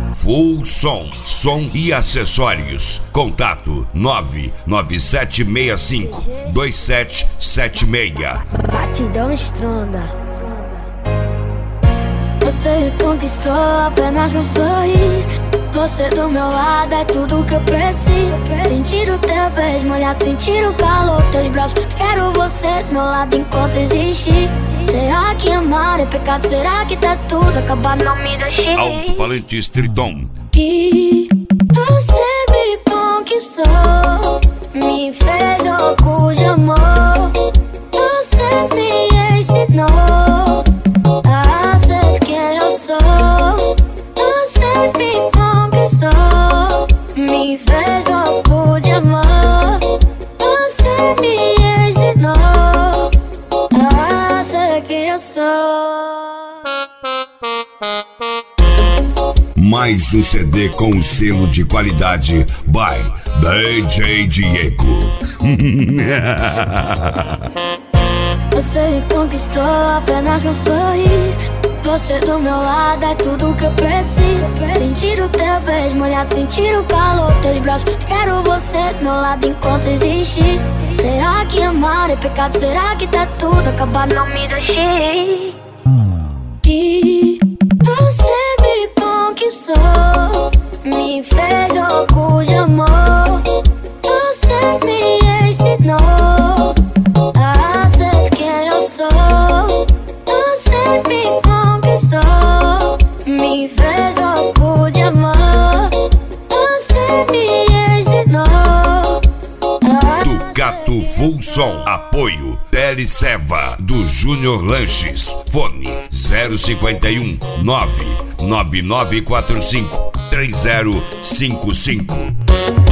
Full som e acessórios. Contato 997652776. Batidão estronda. Você me conquistou apenas com um sorriso. Você do meu lado é tudo que eu preciso. Sentir o teu beijo molhado, sentir o calor dos teus braços. Quero você do meu lado enquanto existir. Será que amar é pecado? Será que tá tudo acabado? Não me deixe. Alto-falante Streeton. E você me conquistou, me fez louco de amor. Você me ensinou a ser quem eu sou. Você me conquistou, me fez louco de amor. Você me ensinou a ser quem eu sou. Mais um CD com selo de qualidade by DJ Diego. Você me conquistou apenas com um sorriso. Você do meu lado é tudo que eu preciso. Sentir o teu beijo molhado, sentir o calor dos teus braços. Quero você do meu lado enquanto existir. Será que amar é pecado? Será que tá tudo acabado? Não me deixe. E você me conquistou, me fez louco de amor. Você me ensinou a ser quem eu sou. Você me conquistou, me fez louco de amor. Você me ensinou. Ducato Full Som. Apoio Teleceva do Júnior Lanches. Fone 051 99945 3055.